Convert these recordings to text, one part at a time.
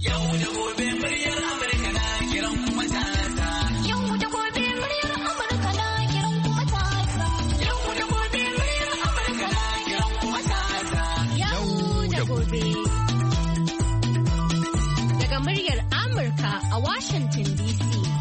Daga muryar Amurka a Washington DC.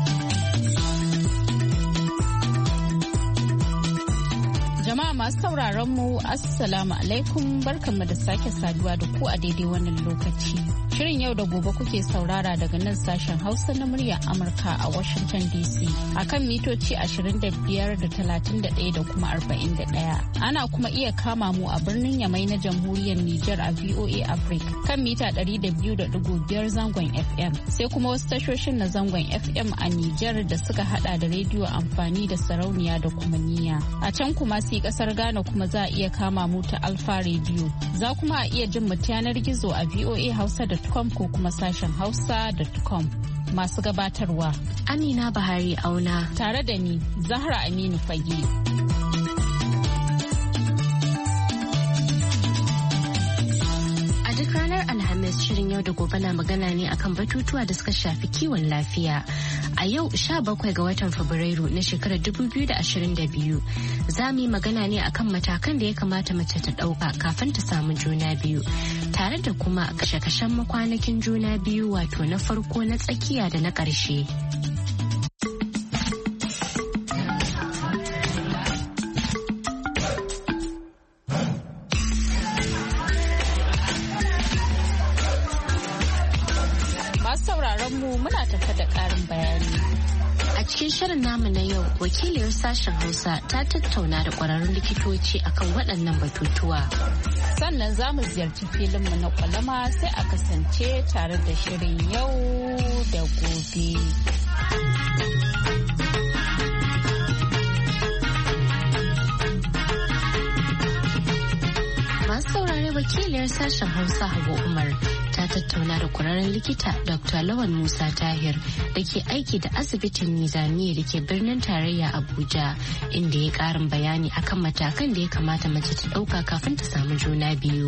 Jama'a masu sauraron mu Assalamu alaikum, barkanmu da sake saduwa da ku a daidai wannan lokaci. Shirin yau da gobe kuke saurara daga nan sashen Hausa na muryar Amurka a Washington DC akan mitoci 25 da 31 da kuma 41. Ana kuma iya kama mu a birnin Yamai na Jamhuriyar Nijar a VOA Africa kan mita 200.5 zangon FM. Sai kuma wasu tashoshin na zangon FM a Nijar da suka hada da rediyo amfani da sarauniya da kuma niyya. A can kuma sai kasar Ghana kuma za a iya kama mu ta Alfa Radio. Za kuma a iya jin mu yanar gizo a voahausa.com ko kuma sashen hausa.com. Masu gabatarwa Amina Bahari Auna tare da ni Zahra Aminu Fage. Alhamis shirin yau da gobe na magana ne akan batutuwa da suka shafi kiwon lafiya. A yau 17 ga watan Fabrairu na shekarar 2022 za mu yi magana ne akan matakan da ya kamata mace ta ɗauka kafin ta samu juna biyu. Tare da kuma kashe-kashen makwanakin juna biyu wato na farko na tsakiya da na ƙarshe. Muna tafa da ƙarin bayani. A cikin shirin namu na yau, wakiliyar sashen Hausa ta tattauna da ƙwararrun likitoci akan waɗannan batutuwa. Sannan za mu ziyarci filinmu na ƙwalama sai a kasance tare da shirin yau da gobe. Masu saurare wakiliyar sashen Hausa Hawa Umar ta tattauna da kwararren likita Dr. Lawan Musa Tahir da ke aiki da asibitin Nizamiya da ke birnin tarayya Abuja, inda ya karin bayani akan matakan da ya kamata mace ta ɗauka kafin ta samu juna biyu.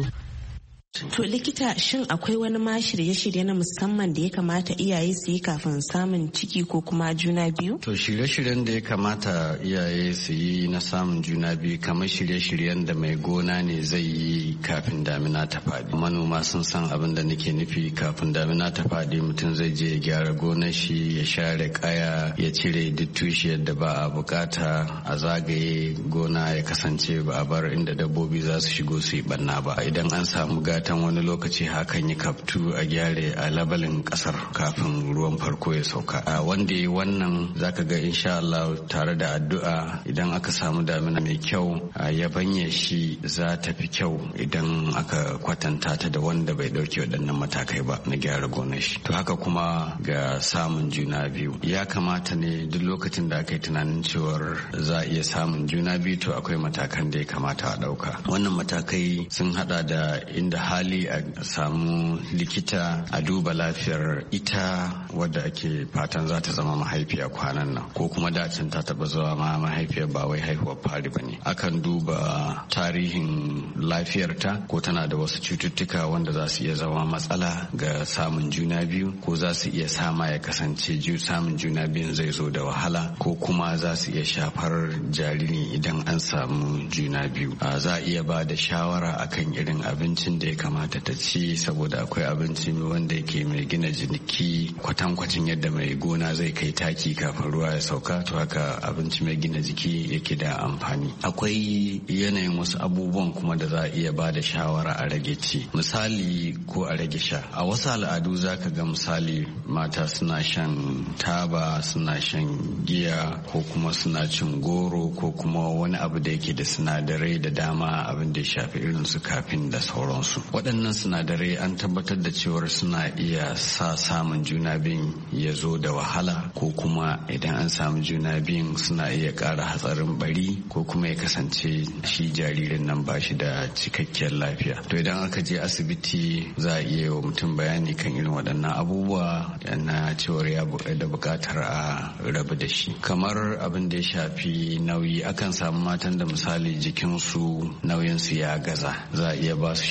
To likita, shin akwai wani ma shirye-shirye na musamman da ya kamata iyaye su yi kafin samun ciki ko kuma juna biyu? To shirye-shiryen da ya kamata iyaye su yi na samun juna biyu kamar shirye-shiryen da mai gona ne zai yi kafin damina ta faɗi. Manoma sun san abin da nake nufi. Kafin damina ta faɗi mutum zai je ya gyara gonar shi, ya share kaya, ya cire duk tushiyar da ba a bukata, a zagaye gona ya kasance ba a bar inda dabbobi za su shigo su yi banna ba. Idan an samu gatan wani lokaci hakan yi kaftu a gyare a labalin kasar kafin ruwan farko ya sauka. Wanda ya wannan zaka ga insha Allah tare da addu'a idan aka samu damina mai kyau ya banye shi za ta fi kyau idan aka kwatanta ta da wanda bai dauke waɗannan matakai ba na gyara gonar shi. To haka kuma ga samun juna biyu ya kamata ne duk lokacin da aka yi tunanin cewar za a iya samun juna biyu to akwai matakan da ya kamata a ɗauka. Wannan matakai sun hada da inda hali a samu likita a duba lafiyar ita wadda ake fatan za ta zama mahaifiya kwanan nan, ko kuma dacin ta taba zuwa ma mahaifiyar ba wai haihuwar fari ba ne. Akan duba tarihin lafiyarta ko tana da wasu cututtuka wanda za su iya zama matsala ga samun juna biyu, ko za su iya sama ya kasance samun juna biyun zai zo da wahala, ko kuma za su iya shafar jariri idan an samu juna biyu. Za a iya ba da shawara akan irin abincin da ya kamata ta ci, saboda akwai abinci wanda yake mai gina jiki kwatankwacin yadda mai gona zai kai taki kafin ruwa ya sauka, to haka abinci mai gina jiki yake da amfani. Akwai yanayin wasu abubuwan kuma da za a iya ba da shawara a rage ci, misali ko a rage sha. A wasu al'adu za ka ga misali mata suna shan taba, suna shan giya, ko kuma suna cin goro, ko kuma wani abu da yake da sinadarai da dama abin da ya shafi irin su kafin da sauransu. Waɗannan sinadarai an tabbatar da cewar suna iya sa samun juna biyun ya zo da wahala, ko kuma idan an samu juna biyun suna iya ƙara hatsarin bari, ko kuma ya kasance shi jaririn nan ba shi da cikakkiyar lafiya. To idan aka je asibiti za a iya wa mutum bayani kan irin waɗannan abubuwa na cewar ya da buƙatar a rabu da shi. Kamar abin da ya shafi nauyi, akan samu matan da misali jikinsu nauyinsu ya gaza, za a iya ba su shawarar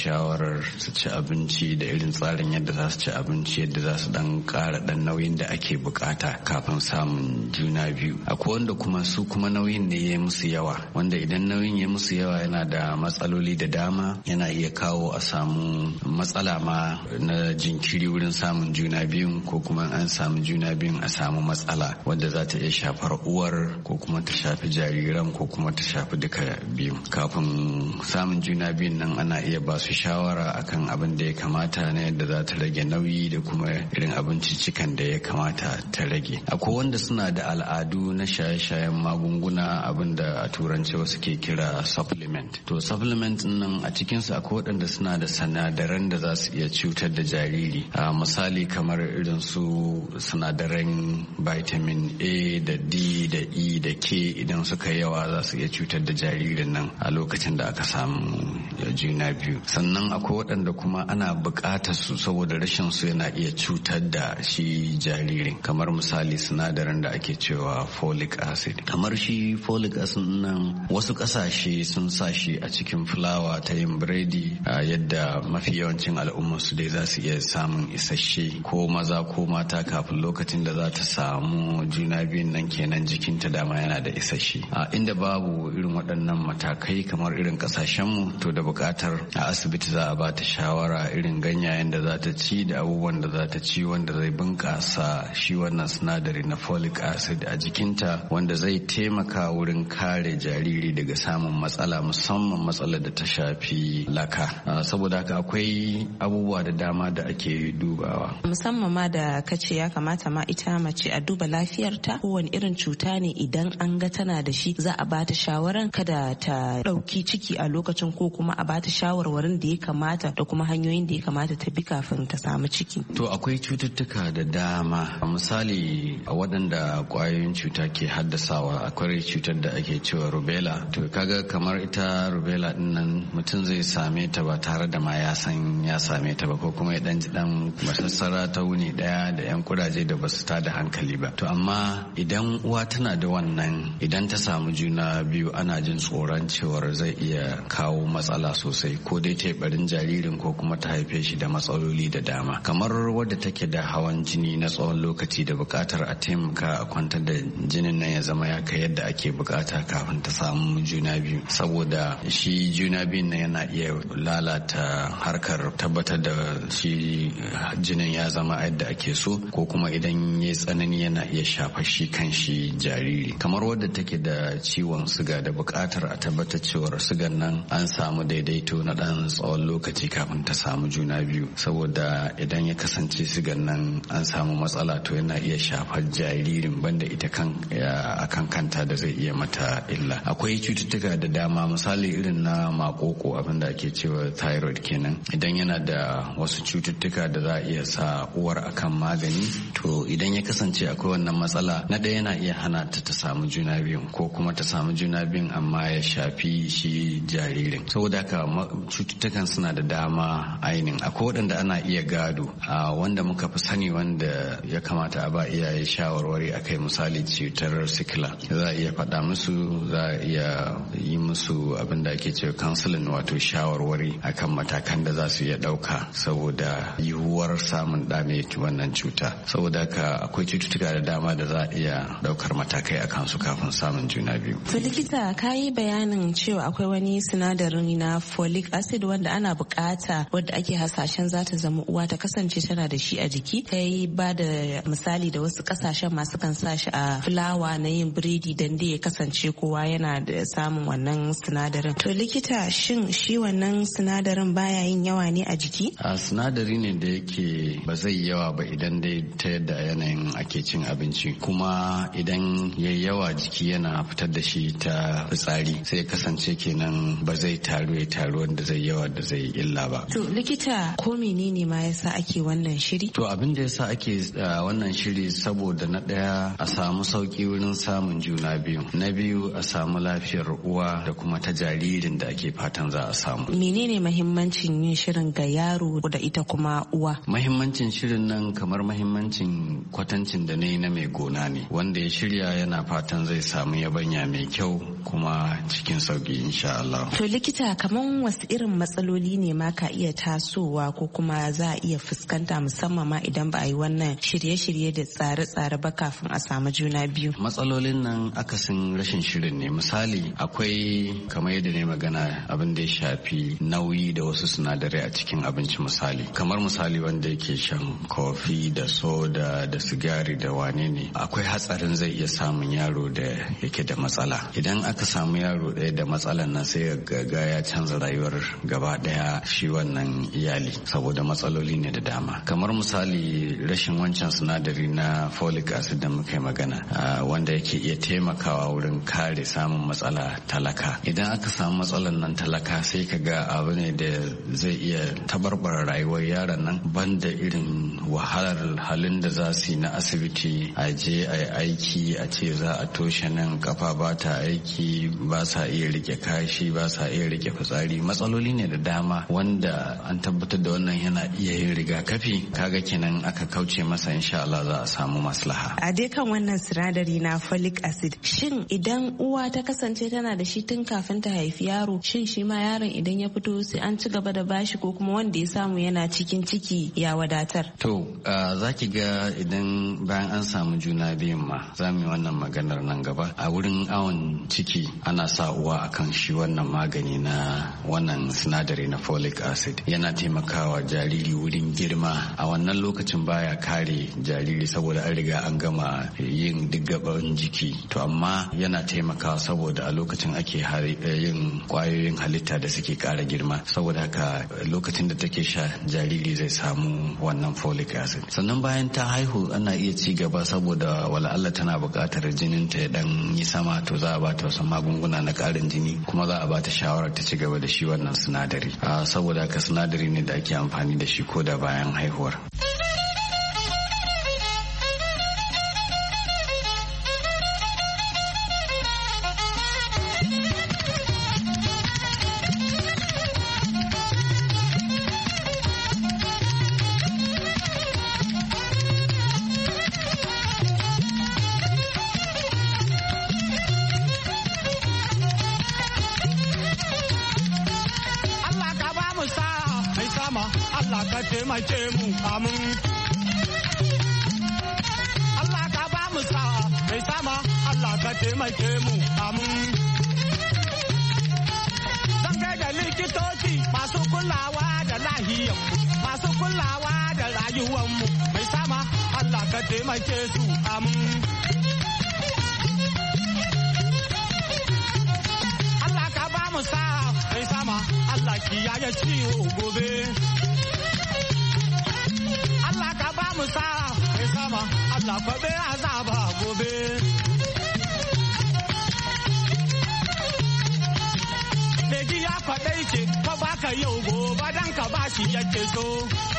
shawarar su ci abinci da irin tsarin yadda za su ci abinci, yadda za su dan ƙara dan nauyin da ake bukata kafin samun juna biyu. Akwai wanda kuma su kuma nauyin ne ya musu yawa, wanda idan nauyin ya musu yawa yana da matsaloli da dama, yana iya kawo a samu matsala ma na jinkiri wurin samun juna biyun, ko kuma an samu juna biyun a samu matsala wadda za ta iya shafar uwar ko kuma ta shafi jariran ko kuma ta shafi duka biyu. Kafin samun juna biyun nan ana iya ba su shawara akan abin da ya kamata na yadda za ta rage nauyi da kuma irin abinciccikan da ya kamata ta rage. Akwai wanda suna da al'adu na shaye-shayen magunguna, abin da a turanci wasu ke kira supplement. To supplement nan a cikinsu akwai waɗanda suna da sinadaran da za su iya cutar da jariri. A misali kamar irin su sinadaran vitamin A da D da E da K, idan suka yawa za su iya cutar da jaririn nan a lokacin da aka samu juna biyu. Sannan akwai waɗanda kuma ana buƙatar su saboda rashin su yana iya cutar da shi jaririn, kamar misali sinadarin da ake cewa folic acid. Kamar shi folic acid nan wasu ƙasashe sun sa shi a cikin fulawa ta yin biredi, yadda mafi yawancin al'ummar su dai za su iya samun isasshe, ko maza ko mata, kafin lokacin da za ta samu juna biyun nan kenan jikinta dama yana da isasshe. Inda babu irin waɗannan matakai kamar irin ƙasashenmu, to da buƙatar a asibiti za a ba ta shawara irin ganyayen da za ta ci da abubuwan da za ta ci wanda zai bunƙasa shi wannan sinadari na folic acid a jikinta, wanda zai taimaka wurin kare jariri daga samun matsala, musamman matsalar da ta shafi laka. Saboda haka akwai abubuwa da dama da ake dubawa, musamman ma da kace ya kamata ma ita mace a duba lafiyarta, kowane irin cuta ne idan an ga tana da shi za a bata shawaran kada ta ɗauki ciki a lokacin, ko kuma a bata shawarwarin da ya kamata da kuma hanyoyin da ya kamata ta bi kafin ta samu ciki. To akwai cututtuka da dama, misali a waɗanda ƙwayoyin cuta ke haddasawa, akwai cutar da ake cewa rubella. To kaga kamar ita rubella din nan mutum zai same ta ba tare da ma ya san ya same ta ba, ko kuma ya dan ji dan masassara ta wuni daya da yan kuraje da basu ta da hankali ba. To amma idan uwa tana da wannan, idan ta samu juna biyu ana jin tsoron cewar zai iya kawo matsala sosai, ko dai ta barin jaririn ko kuma ta haife shi da matsaloli da dama, kamar wadda take da hawan jini na tsawon lokaci da bukatar a taimaka a kwantar da jinin nan ya zama ya kai yadda ake bukata kafin ta samu juna biyu, saboda shi juna biyun nan yana iya lalata harkar tabbatar da shi jinin ya zama yadda ake so, ko kuma idan ya tsanani yana iya shafa shi kan shi jariri. Kamar wadda take da ciwon suga da bukatar a tabbatar cewar sugan nan an samu daidaito na dan tsawon lokaci kafin ta samu juna biyu, saboda idan ya kasance sugan nan an samu matsala to yana iya shafar jaririn banda ita akan kanta da zai iya mata illa. Akwai cututtuka da dama, misali irin na makoko, abin da ake cewa thyroid kenan, idan yana da wasu cututtuka da za a iya sa uwar akan magani, to idan ya kasance akwai wannan matsala, na ɗaya yana iya hana ta samu juna biyun, ko kuma ta samu juna biyun amma ya shafi shi jaririn. Saboda haka cututtukan suna da dama ainihin. Akwai waɗanda ana iya gado, wanda muka fi sani wanda ya kamata a ba iyaye shawarwari akai, misali cutar sikila, za a iya faɗa musu, za a iya yi musu abin da ake cewa counseling, wato shawarwari akan matakan da za su iya ɗauka saboda yiwuwar samun ɗa mai wannan cuta. Saboda haka akwai cututtuka da dama da za a iya ɗaukar matakai a kansu kafin samun juna biyu. To likita, ka yi bayanin cewa akwai wani sinadarin na folic acid wanda ana bukata, wadda ake hasashen za ta zama uwa ta kasance tana da shi a jiki. Ka yi ba da misali da wasu kasashen masu kan sa shi a fulawa na yin biredi dan dai ya kasance kowa yana da samun wannan sinadarin. To likita, shin shi wannan sinadarin baya yin yawa ne a jiki? Sinadari ne da yake ba zai yawa ba idan dai ta yadda yanayin ake cin abinci, kuma idan ya yawa jiki yana fitar da shi ta fitsari, sai kasance kenan ba zai taru wanda zai yawa da zai illa ba. To likita, ko menene ma yasa ake wannan shiri? To abin da yasa ake wannan shiri saboda na ɗaya a samu sauki wurin samun juna biyu, na biyu a samu lafiyar uwa da kuma ta jaririn da ake fatan za a samu. Menene mahimmancin yin shirin ga yaro da ita kuma uwa? Mahimmancin shirin nan kamar mahimmancin kwatancin da na mai gona ne, wanda ya shirya yana fatan zai samu yabanya mai kyau kuma cikin sauki insha Allah. To likita, kaman wasu irin matsaloli ne ma ka iya tasowa ko kuma za a iya fuskanta musamman ma idan ba a yi wannan shirye-shirye da tsare-tsare ba kafin a samu juna biyu? Matsalolin nan akasin rashin shirin ne. Misali, akwai kamar yadda ne magana abin da ya shafi nauyi da wasu sinadarai a cikin abinci. Kamar misali wanda yake shan kofi da soda da sigari da wane ne, akwai hatsarin zai iya samun yaro da yake da matsala. Idan aka samu yaro ɗaya da matsalan nan sai ga ya canza rayuwar gaba ɗaya shi wannan iyali, saboda matsaloli ne da dama. Kamar misali rashin wancan sinadari na folic acid da muka yi magana, wanda yake iya taimakawa wurin kare samun matsala talaka. Idan aka samu matsalan nan talaka sai ka ga abu ne da zai iya tabarbara rayuwar yaron nan, banda irin wahalar halin da za su yi na asibiti, a je a yi aiki a ce za a toshe nan kafa ba ta aiki, ba sa iya rike kashi, ba sa iya rike fitsari. Matsaloli ne da dama wanda an tabbatar da wannan yana iya yin rigakafi. Kaga kenan aka kauce masa insha Allah za a samu maslaha. A dai kan wannan sinadari na folic acid, shin idan uwa ta kasance tana da shi tun kafin ta haifi yaro, shin shi ma yaron idan ya fito sai an ci gaba da bashi ko kuma wanda ya samu yana cikin ciki ya wadatar? To za ki ga idan bayan an samu juna biyun ma, za mu yi wannan maganar nan gaba, a wurin awon ciki ana sa uwa akan shi wannan magani na wannan sinadari na folic acid. Yana taimakawa jariri wurin girma. A wannan lokacin baya kare jariri saboda an riga an gama yin duk gaban jiki, to amma yana taimakawa saboda a lokacin ake yin kwayoyin halitta da suke kara girma. Saboda haka lokacin da take sha jariri zai samu wannan folic acid. Sannan bayan ta haihu ana iya ci gaba, saboda wala Allah tana buƙatar jinin ta ya dan yi sama, to za a bata wasu magunguna na ƙarin jini, kuma za a bata shawarar ta ci gaba da shi wannan sinadari. Saboda haka sinadari ne da ake amfani da shi ko da bayan haihuwar. Allah ka taimake mu amin. Allah ka ba mu sa'a mai sama, Allah ka taimake mu amin. Zan da likitoci masu kulawa da lahiyar, masu kulawa da rayuwanmu mai sama, Allah ka taimake su amin. Allah ka ba mu sa'a mai sama, Allah kiyaye ciwo gobe. Allah ka ba mu sa'a mai sama, Allah kwabe azaba gobe. Beji ya kwaɗai ce, fa baka yau gobe dan ka ba shi yake so.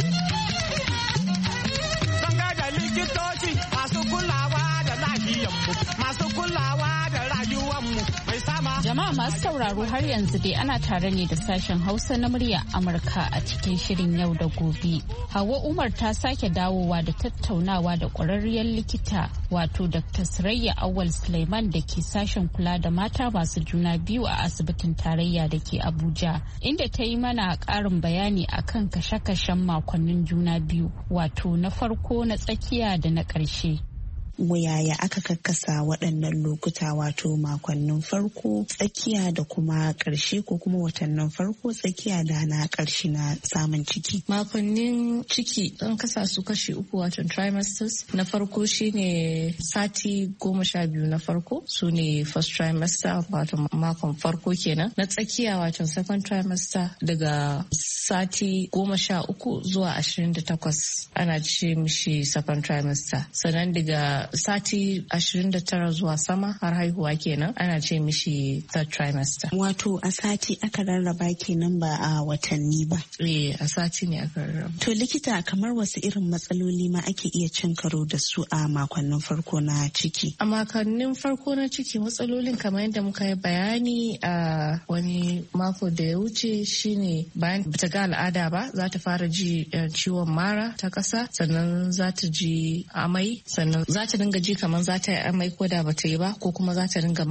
Zanga da likitoci masu kulawa da lahiyanmu, masu kulawa da rayuwanmu mai sama. Jama'a masu sauraro, har yanzu dai ana tare ne da sashen Hausa na murya Amurka a cikin shirin yau da gobe. Hauwa Umar ta sake dawowa da tattaunawa da ƙwararriyar likita wato Dr. Surayya Awal Suleiman da ke sashen kula da mata masu juna biyu a asibitin tarayya da ke Abuja, inda ta yi mana ƙarin bayani akan kashe-kashen makonnin juna biyu, wato na farko, na tsakiya da na ƙarshe. Yaya aka kakkasa waɗannan lokuta, wato makonnin farko, tsakiya da kuma ƙarshe, ko kuma watannin farko, tsakiya da na ƙarshe na samun ciki? Makonnin ciki an kasa su kashi uku, wato trimesters. Na farko shine sati 12 na farko, su ne first trimester, wato makon farko kenan. Na tsakiya wato second trimester, daga sati 13 zuwa 28 ana ce mishi second trimester. Sannan daga daga sati 29 zuwa sama har haihuwa kenan ana ce mishi third trimester. Wato a sati aka rarraba kenan ba a watanni ba. A sati ne aka rarraba. To likita, kamar wasu irin matsaloli ma ake iya cin karo da su a makonnin farko na ciki? A makonnin farko na ciki matsalolin kamar yadda muka yi bayani a wani mako da ya wuce shine bayan bata ga al'ada ba za ta fara ji ciwon mara ta ƙasa, sannan za ta ji amai, sannan za ta dinga ji kamar za ta yi amai ko da bata yi ba, ko kuma za ta dinga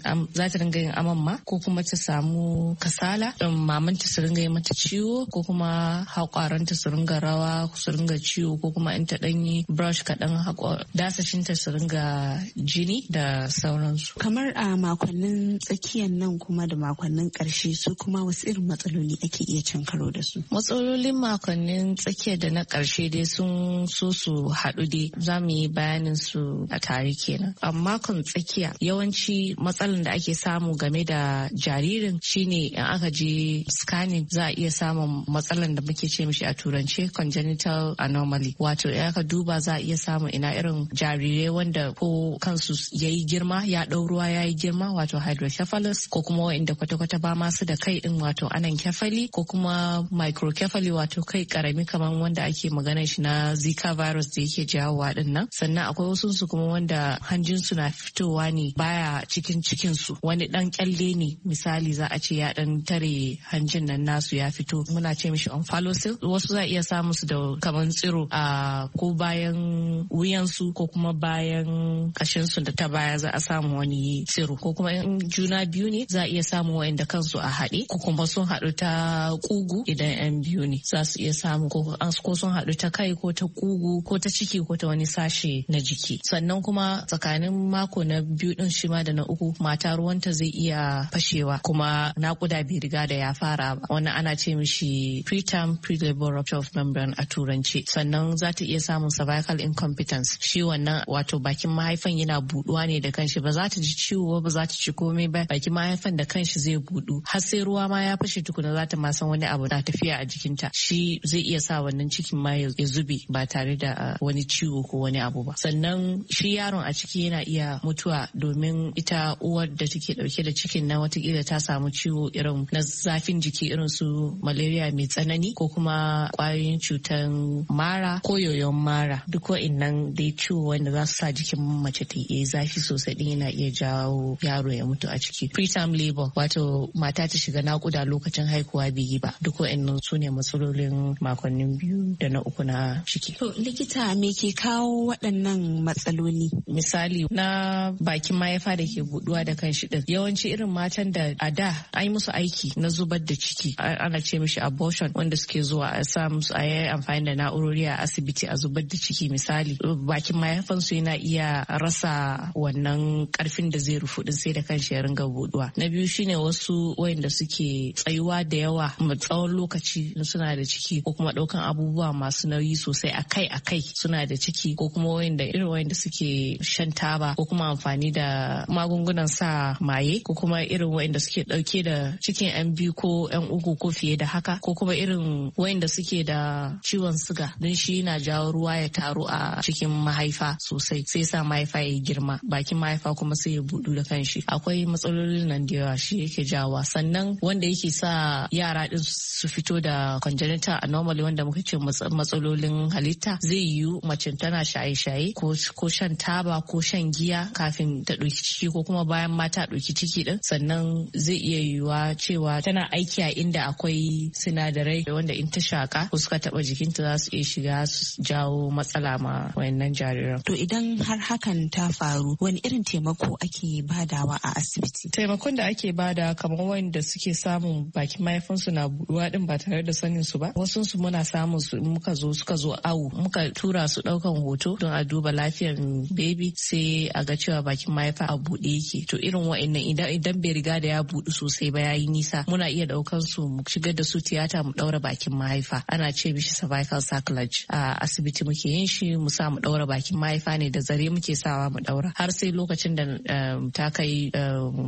yin aman ma, ko kuma ta samu kasala, mamanta su ringa yi mata ciwo, ko kuma haƙwaranta su ringa rawa su ringa ciwo, ko kuma in ta ɗanyi brush kaɗan dasashinta su ringa jini da sauransu. Kamar a makonnin tsakiyar nan kuma da makonnin ƙarshe su kuma wasu irin matsaloli ake iya cin karo da su? Matsalolin makonnin tsakiya da na ƙarshe dai sun so su haɗu dai, za mu yi bayanin su a tare kenan. A makon tsakiya yawanci matsalan da ake samu game da jaririn shine in aka je scanning za a iya samun matsalan da muke ce mishi a turance congenital anomaly, wato in aka duba za a iya samun ina irin jarirai wanda ko kansu yayi girma, ya ɗau ruwa yayi girma, wato hydrocephalus, ko kuma wa'inda kwata-kwata ba masu da kai din wato anencephaly, ko kuma microcephaly wato kai karami kamar wanda ake magana shi na Zika virus da yake jawowa din nan. Sannan akwai wasu su kuma wanda hanjin su na fitowa ne baya cikin su, wani dan kyalle ne misali za a ce ya dan tare hanjin nan nasu ya fito, muna ce mishi omphalocele. Wasu za a iya samu su da kaman tsiro a ko bayan wuyansu ko kuma bayan kashin su da ta baya za a samu wani tsiro, ko kuma in juna biyu ne za a iya samu wa'inda kansu a haɗe, ko kuma sun haɗu ta kugu idan 'yan biyu ne za su iya samu, ko sun haɗu ta kai ko ta kugu ko ta ciki ko ta wani sashe na jiki. Sannan kuma tsakanin mako na biyu din shi ma da na uku mata ruwanta zai iya fashewa kuma nakuda bai riga da ya fara ba, wannan ana ce mishi preterm pre-labor rupture of membrane a turanci. Sannan za ta iya samun cervical incompetence, shi wannan wato bakin mahaifan yana buduwa ne da kanshi, ba za ta ji ciwo ba za ta ci komai ba, bakin mahaifan da kanshi zai budu har sai ruwa ma ya fashe tukuna za ta ma san wani abu na tafiya a jikinta, shi zai iya sa wannan cikin ma ya zube ba tare da wani ciwo ko wani abu ba. Sannan shi yaron a ciki yana iya mutuwa domin ita uwar da take dauke da cikin na watakila ta samu ciwo irin na zafin jiki irin su malaria mai tsanani, ko kuma kwayoyin cutan mara ko yoyon mara, duk wa'innan dai ciwo wanda za su sa jikin mace ta yi zafi sosai din yana iya jawo yaro ya mutu a ciki. Preterm labor wato mata ta shiga nakuda lokacin haihuwa bai yi ba, duk wa'innan su ne matsalolin makonnin biyu da na uku na ciki. To likita, me ke kawo waɗannan matsaloli? Misali na bakin mahaifa da ke buduwa da kan shi din, yawanci irin matan da a da an yi musu aiki na zubar da ciki, ana ce mishi abortion, wanda suke zuwa a sa musu a yi amfani da na'urori a asibiti a zubar da ciki. Misali bakin mahaifansu yana iya rasa wannan karfin da zai rufu din sai da kanshi ya ringa buduwa. Na biyu shine wasu wayanda suke tsayuwa da yawa tsawon lokaci suna da ciki, ko kuma daukan abubuwa masu nauyi sosai akai-akai suna da ciki, ko kuma wayanda suke shan taba, ko kuma amfani da magungunan sa maye, ko kuma irin wayanda suke dauke da cikin 'yan biyu ko 'yan uku ko fiye da haka, ko kuma irin wayanda suke da ciwon suga, don shi yana jawo ruwa ya taru a cikin mahaifa sosai sai sa mahaifa ya girma, bakin mahaifa kuma sai ya budu da kanshi. Akwai matsalolin nan da yawa shi yake jawa. Sannan wanda yake sa yara din su fito da congenital anomaly wanda muka ce matsalolin halitta, zai yiwu mace tana shaye-shaye ko shan taba ko shan giya kafin ta ɗauki ciki, ko kuma bayan ma ta ɗauki ciki din. Sannan zai iya yiwuwa cewa tana aiki a inda akwai sinadarai wanda in ta shaka ko suka taba jikinta za su iya shiga su jawo matsala ma wayannan jariran. To idan har hakan ta faru, wani irin taimako ake badawa a asibiti? Taimakon da ake bada kamar wanda suke samun bakin mahaifinsu na buɗuwa din ba tare da sanin su ba, wasu su muna samun su suka zo awu, muka tura su ɗaukan hoto don a duba lafiyar baby, sai a ga cewa bakin mahaifa a buɗe yake. To irin wa'annan idan bai riga da ya buɗu sosai ba yayi nisa, muna iya ɗaukan su mu shigar da su tiyata mu ɗaura bakin mahaifa, ana ce mishi cervical sacrilege. A asibiti muke yin shi, mu sa mu ɗaura bakin mahaifa ne da zare muke sawa mu ɗaura har sai lokacin da ta kai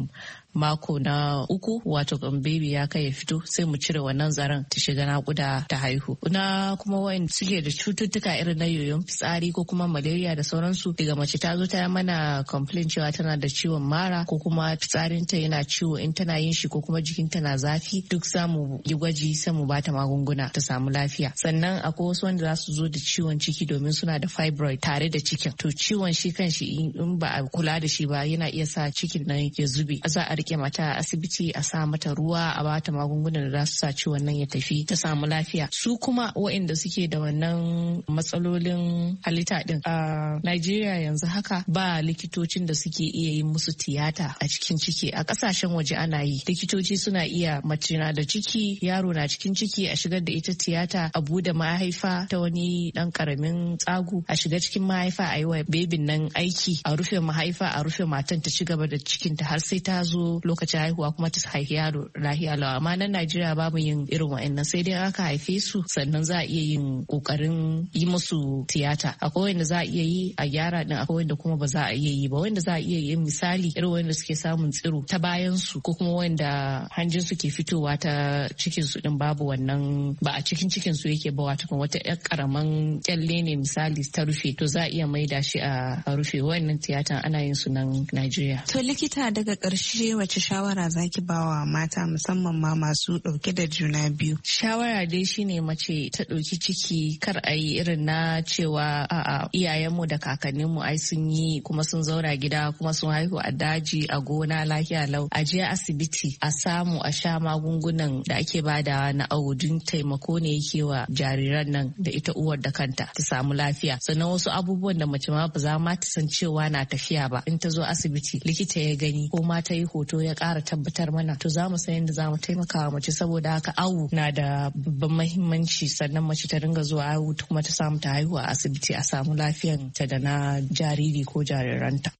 mako na 3 wato baby ya kai ya fito sai mu cire wannan zaren ta shiga nakuda ta haihu. Na kuma wayan suke da cututtuka irin na yoyon fitsari ko kuma malaria da sauransu, daga mace ta zo ta mana complain cewa tana da ciwon mara ko kuma fitsarinta yana ciwo in tana yin shi ko kuma jikinta na zafi, duk samu yi gwaji sai mu bata magunguna ta samu lafiya. Sannan akwai wasu wanda za su zo da ciwon ciki domin suna da fibroid tare da cikin, to ciwon shi kan shi in ba a kula da shi ba yana iya sa cikin nan ya zube. Za a rike mata a asibiti a sa mata ruwa a bata magungunan da za su sa ciwon nan ya tafi ta samu lafiya. Su kuma waɗanda suke da wannan matsalolin halitta din a Najeriya yanzu haka ba likitocin da suke iya yin musu tiyata a cikin ciki. A kasashen waje ana yi, likitoci suna iya, mace na da ciki, yaro na cikin ciki, a shigar da ita tiyata, a bude mahaifa ta wani dan karamin tsagu, a shiga cikin mahaifa a yi wa bebin nan aiki, a rufe mahaifa, a rufe matan ta ci gaba da cikinta har sai ta zo lokacin haihuwa kuma ta haifi yaro lahiya lawa. Amma na Najeriya babu yin irin wa'annan, sai dai aka haife su sannan za a iya yin kokarin yi musu tiyata. Akwai wanda za a iya yi a gyara din, akwai wanda kuma ba za a iya yi ba. Wanda za a iya yin misali irin wanda suke samun tsiro ta bayan su ko kuma wanda hanjin su ke fitowa ta cikin su din babu wannan, ba a cikin cikin su yake ba, wato wata yar karaman kyalle ne misali ta rufe, to za a iya maida shi a rufe. Wannan tiyatan ana yin su nan Najeriya. To likita, daga ƙarshe wace shawara zaki bawa mata musamman ma masu ɗauke da juna biyu? Shawara dai shine mace ta ɗauki ciki kar a yi irin na cewa a'a iyayenmu da kakanninmu ai sun yi kuma sun zauna gida kuma sun haihu a daji a gona lafiya lau. A je asibiti a samu a sha magungunan da ake badawa na awo, don taimako ne yake wa jariran nan da ita uwar da kanta ta samu lafiya. Sannan wasu abubuwan da mace ma ba za ma ta san cewa na tafiya ba, in ta zo asibiti likita ya gani ko ma ta yi hoto ya ƙara tabbatar mana, to za mu san yadda za mu taimaka wa mace. Saboda haka awo na da babban mahimmanci, sannan mace ta ringa zuwa awo kuma ta samu ta haihu a asibiti a samu lafiyanta da na jariri ko jariranta.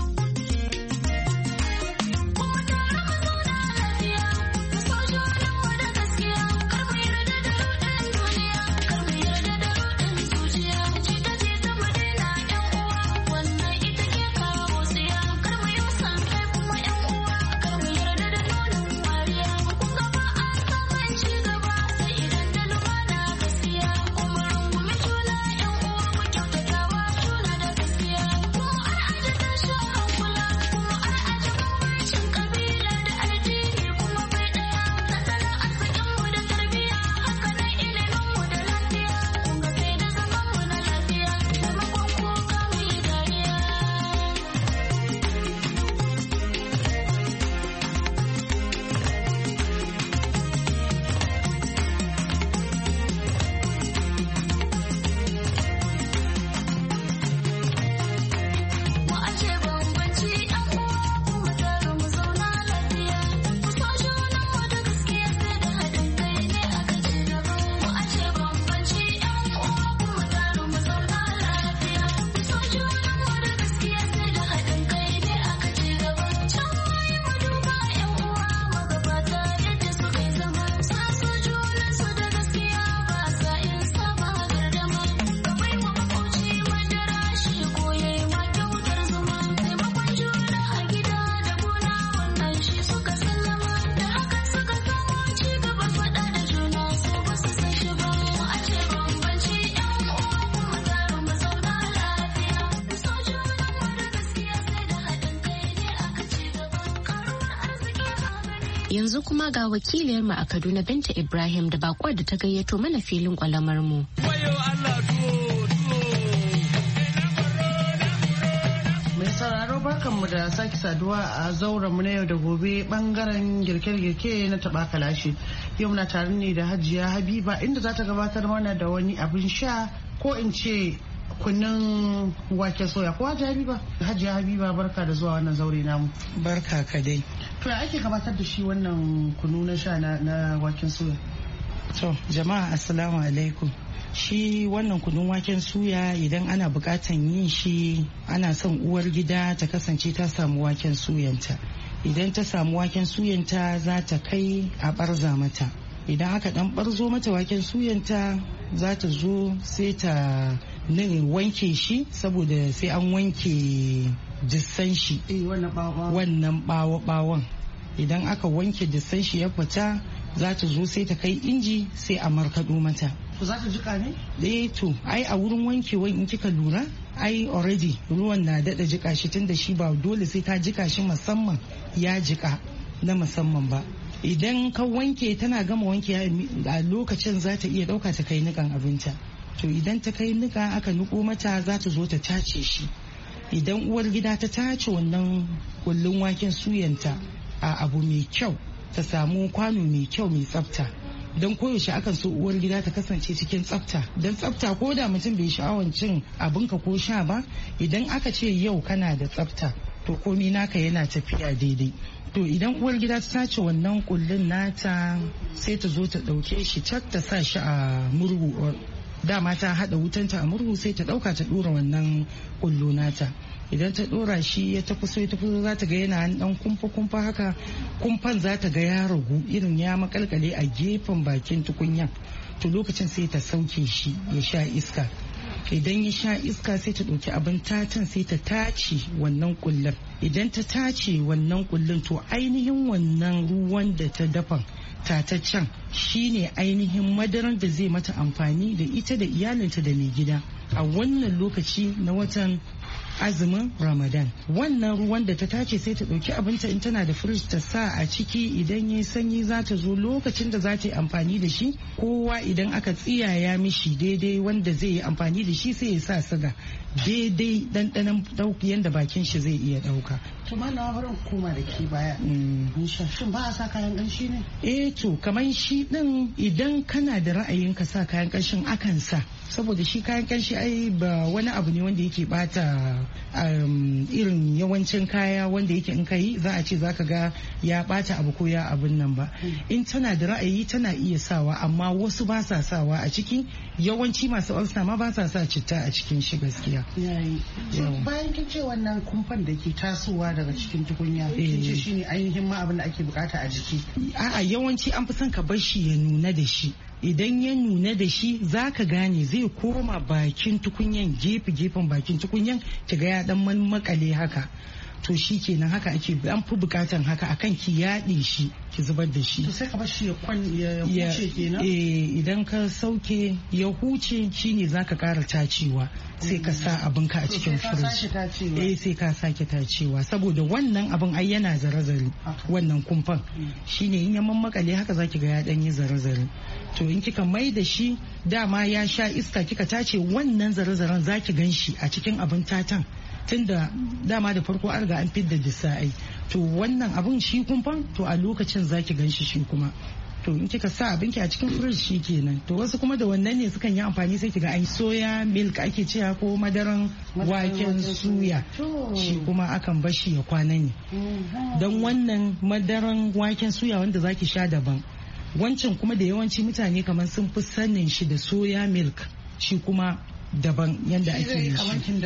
Yanzu kuma ga wakiliyarmu a Kaduna Binta Ibrahim da bakwar da ta gayyato mana filin kwalamar mu. Mai sauraro barkanmu da sake saduwa a zauren mu na yau da gobe bangaren girke-girke na taba kalashi. Yau muna tare ne da Hajiya Habiba inda za ta gabatar mana da wani abin sha ko in ce kunnin wake soya. Ko Hajiya Habiba barka da zuwa wannan zaure namu. Barka ka dai. To ake gabatar da shi wannan kunu na sha na waken soya? To jama'a assalamu alaikum. Shi wannan kunun waken suya idan ana bukatan yin shi ana son uwar gida ta kasance ta samu waken suyanta. Idan ta samu waken suyanta za ta kai a barza mata. Idan aka dan barzo mata waken suyanta za ta zo sai ta wanke shi, saboda sai an wanke jissan shi wannan bawo-bawon idan aka wanke dusan shi ya fita za ta zo sai ta kai inji sai a markaɗo mata. To za ta jika ne? To ai a wurin wankewan in kika lura ai already ruwan na daɗa jika shi tunda shi ba dole sai ka jika shi musamman ya jika na musamman ba. Idan ka wanke tana gama wanke a lokacin za ta iya ɗauka ta kai nikan abinta. To idan ta kai nika aka niko mata za ta zo ta tace shi. Idan uwar gida ta tace wannan kullun waken suyanta a abu mai kyau, ta samu kwano mai kyau mai tsafta. Don koyaushe akan so uwar gida ta kasance cikin tsafta. Don tsafta ko da mutum bai sha'awan cin abinka ko sha ba, idan aka ce yau kana da tsafta to komi naka yana tafiya daidai. To idan uwar gida ta tace wannan kullun nata sai ta zo ta ɗauke shi cak ta sa shi a murhu. Dama ta hada wutanta a murhu sai ta dauka ta dora wannan kullu nata. Idan ta dora shi ya tafi za ta ga yana dan kumfa haka, kumfan za ta ga ya ragu irin ya makalkale a gefen bakin tukunyan. To lokacin sai ta sauke shi ya sha iska. Idan ya sha iska sai ta ɗauki abin tatan sai ta tace wannan kullun. Idan ta tace wannan kullun to ainihin wannan ruwan da ta dafa tataccen shine ainihin madarar da zai mata amfani da ita da iyalinta da mai gida a wannan lokaci na watan azumin Ramadan. Wannan ruwan da ta tace sai ta ɗauki abinta in tana da firij ta sa a ciki, idan yayi sanyi za ta zo lokacin da za ta yi amfani da shi. Kowa idan aka tsiyaya mishi daidai wanda zai yi amfani da shi sai ya sa siga daidai ɗanɗanon ɗauki yadda bakin shi zai iya ɗauka. To malama barin koma da ke baya. Shin ba a sa kayan ƙanshi ne? To kamar shi ɗin idan kana da ra'ayin ka sa kayan ƙanshin akan sa. Saboda shi kayan ƙanshi ai ba wani abu ne wanda yake bata irin yawancin kaya wanda yake in kai za a ce za ka ga ya bata abu ko ya abin nan ba. In tana da ra'ayi tana iya sawa, amma wasu ba sa sawa a ciki. Yawanci masu ulcer ma ba sa sa citta a cikin shi gaskiya. Bayan kin ce wannan kumfan da ke tasowa daga cikin tukunya, kin ce shine ainihin ma abin da ake bukata a jiki. A'a yawanci an fi son ka bar shi ya nuna da shi. Idan ya nuna da shi za ka gane zai koma bakin tukunyan, gefen bakin tukunyan kiga ya dan makale haka. To shi kenan haka ake, an fi bukatan haka akan ki yaɗe shi ki zubar da shi. To sai ka bar shi ya huce kenan? Idan ka sauke ya huce shine zaka ƙara tacewa sai ka sa abinka a cikin firij. Sai ka sake tacewa saboda wannan abin ai yana zare-zare. Wannan kumfan shine in ya mammakale haka zaki ga ya dan yi zare-zare. To in kika mai da shi dama ya sha iska kika tace wannan zare-zaren zaki gan shi a cikin abin tatan. Tunda dama da farko an riga an fidda disa'ai, to wannan abun shi kumfan to a lokacin zaki ganshi shi kuma. To in kika sa abinki a cikin firij shi kenan. To wasu kuma da wannan ne sukan yi amfani sai kiga an soya milk ake cewa ko madaran waken suya. Shi kuma akan bar shi ya kwana ne. Don wannan madaran waken suya wanda zaki sha daban. Wancan kuma da yawanci mutane kamar sun fi sanin shi da soya milk. Shi kuma daban yadda ake yi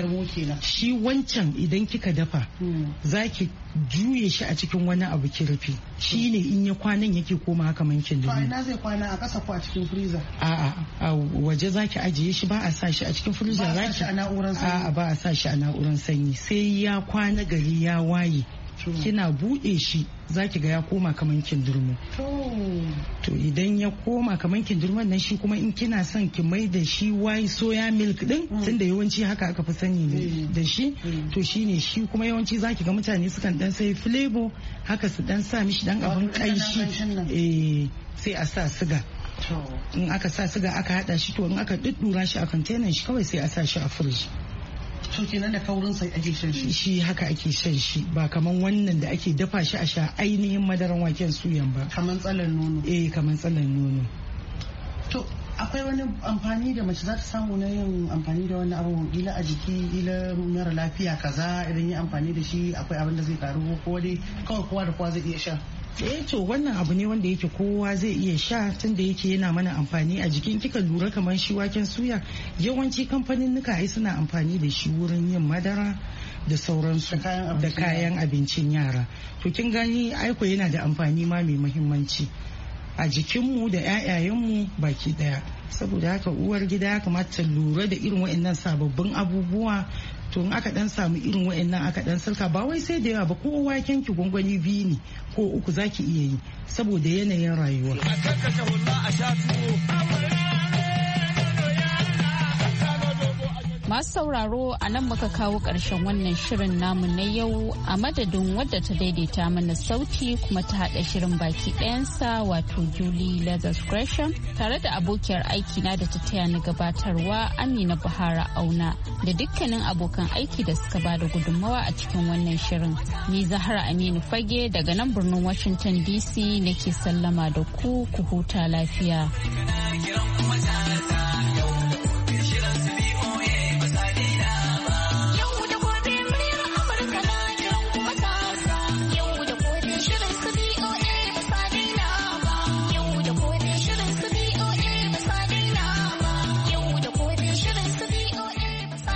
shi. Wancan idan kika dafa zaki juye shi a cikin wani abu ki rufe, shi ne in ya kwanan yake koma kamar kin da. Ina zai kwana a ƙasa ko a cikin freezer? A waje zaki ajiye shi, ba a sa shi a cikin freezer. Ba a sa shi a na'urar sanyi? Ba a sa shi a na'urar sanyi sai ya kwana gari ya waye. Kina bude shi zaki ga ya koma kaman kindurmo. To idan ya koma kaman kindurmon nan shi kuma in kina son ki mai da shi wai soya milk din, tunda yawanci haka aka fi sani da shi. To shine shi kuma yawanci zaki ga mutane sukan dan sai flavor haka su dan sa mishi dan abun kaishi. Sai a sa siga. In aka sa siga aka hada shi, to in aka duddura shi a container shi kawai sai a sa shi a fridge. To kenan da kaurin sai ake shan shi? Shi haka ake shan shi, ba kaman wannan da ake dafa shi a sha ainihin madaran waken suyan ba. Kaman tsalan nono? Kaman tsalan nono. To akwai wani amfani da mace za ta samu na yin amfani da wani abu ila a jiki, ila mara lafiya kaza idan yi amfani da shi akwai abin da zai karu ko dai kawai kowa da kowa zai iya sha? To wannan abu ne wanda yake kowa zai iya sha, tunda yake yana mana amfani a jikin. Kika lura kamar shi waken suya yawanci kamfanin nuka ai suna amfani da shi wurin yin madara da sauransu da kayan abincin yara. To kin gani aiko yana da amfani ma mai muhimmanci a jikinmu da 'ya'yayenmu baki daya. Saboda haka uwar gida ya kamata ta lura da irin waɗannan sababbin abubuwa to in aka dan samu irin wa'annan aka dan sarka ba wai sai da yawa ba, ko waken ki gwangwani 2 ne ko 3 zaki iya yi saboda yanayin rayuwa. Masu sauraro a nan muka kawo ƙarshen wannan shirin namu na yau a madadin wadda ta daidaita mana sauti kuma ta haɗa shirin baki ɗayansa wato Julie Leathers Gresham tare da abokiyar aiki na da ta taya ni gabatarwa Amina Buhari Auna da dukkanin abokan aiki da suka ba da gudunmawa a cikin wannan shirin. Ni Zahra Aminu Fage daga nan birnin Washington DC nake sallama da ku huta lafiya.